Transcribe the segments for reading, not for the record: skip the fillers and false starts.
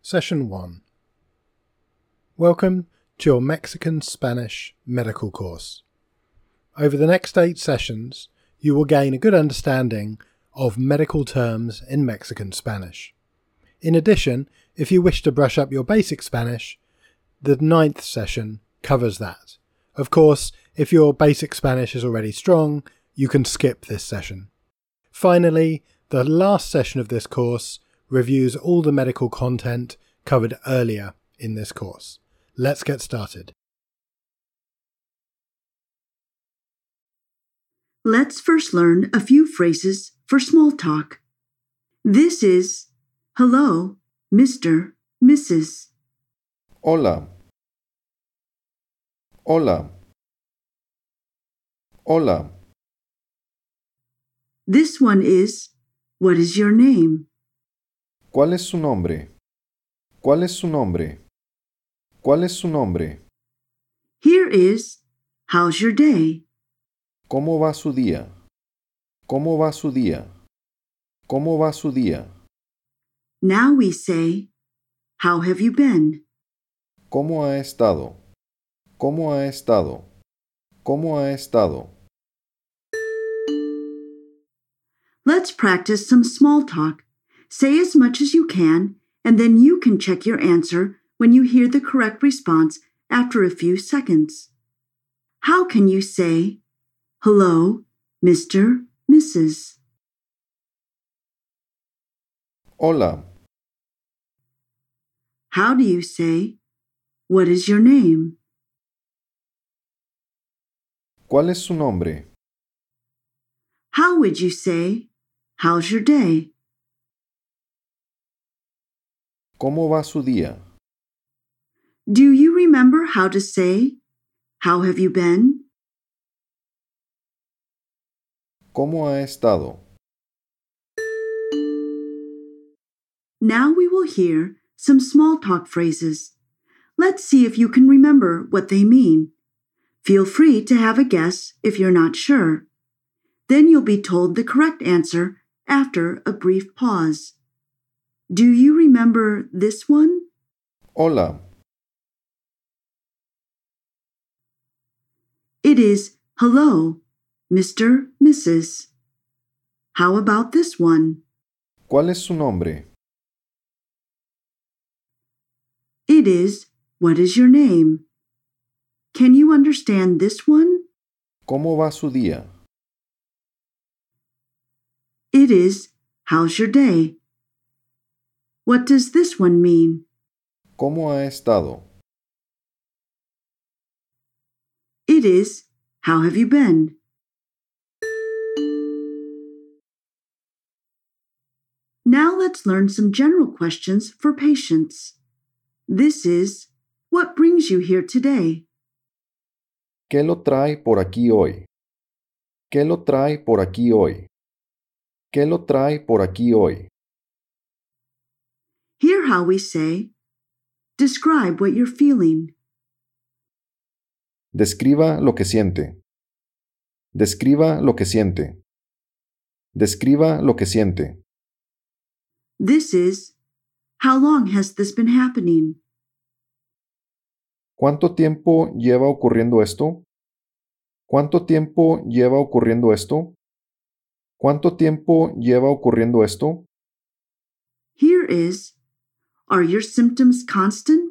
Session 1. Welcome to your Mexican-Spanish medical course. Over the next 8 sessions, you will gain a good understanding of medical terms in Mexican Spanish. In addition, if you wish to brush up your basic Spanish, the 9th session covers that. Of course, if your basic Spanish is already strong, you can skip this session. Finally, the last session of this course reviews all the medical content covered earlier in this course. Let's get started. Let's first learn a few phrases for small talk. This is hello, Mr., Mrs. Hola. Hola. Hola. This one is what is your name? ¿Cuál es su nombre? ¿Cuál es su nombre? ¿Cuál es su nombre? Here is how's your day? ¿Cómo va su día? ¿Cómo va su día? ¿Cómo va su día? Now we say how have you been? ¿Cómo ha estado? ¿Cómo ha estado? ¿Cómo ha estado? Let's practice some small talk. Say as much as you can, and then you can check your answer when you hear the correct response after a few seconds. How can you say, hello, Mr., Mrs.? Hola. How do you say, what is your name? ¿Cuál es su nombre? How would you say, how's your day? ¿Cómo va su día? Do you remember how to say, how have you been? ¿Cómo ha estado? Now we will hear some small talk phrases. Let's see if you can remember what they mean. Feel free to have a guess if you're not sure. Then you'll be told the correct answer after a brief pause. Do you remember this one? Hola. It is hello, Mr., Mrs. How about this one? ¿Cuál es su nombre? It is what is your name? Can you understand this one? ¿Cómo va su día? It is how's your day? What does this one mean? ¿Cómo ha estado? It is how have you been? Now let's learn some general questions for patients. This is what brings you here today? ¿Qué lo trae por aquí hoy? ¿Qué lo trae por aquí hoy? ¿Qué lo trae por aquí hoy? Hear how we say, describe what you're feeling. Describa lo que siente. Describa lo que siente. Describa lo que siente. This is, how long has this been happening? ¿Cuánto tiempo lleva ocurriendo esto? ¿Cuánto tiempo lleva ocurriendo esto? ¿Cuánto tiempo lleva ocurriendo esto? Here is, are your symptoms constant?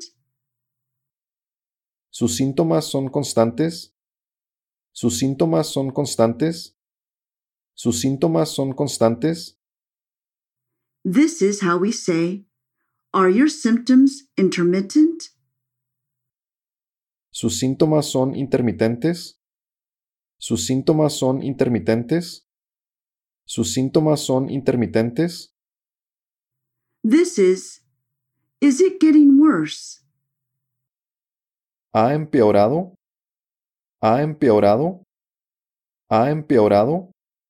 ¿Sus síntomas son constantes? ¿Sus síntomas son constantes? ¿Sus síntomas son constantes? This is how we say, are your symptoms intermittent? ¿Sus síntomas son intermitentes? ¿Sus síntomas son intermitentes? ¿Sus síntomas son intermitentes? This is it getting worse? ¿Ha empeorado? ¿Ha empeorado? ¿Ha empeorado?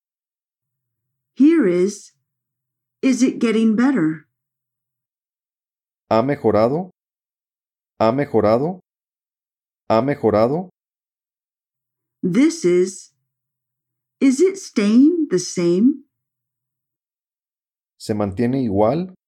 Here is it getting better? ¿Ha mejorado? ¿Ha mejorado? ¿Ha mejorado? This is it staying the same? ¿Se mantiene igual?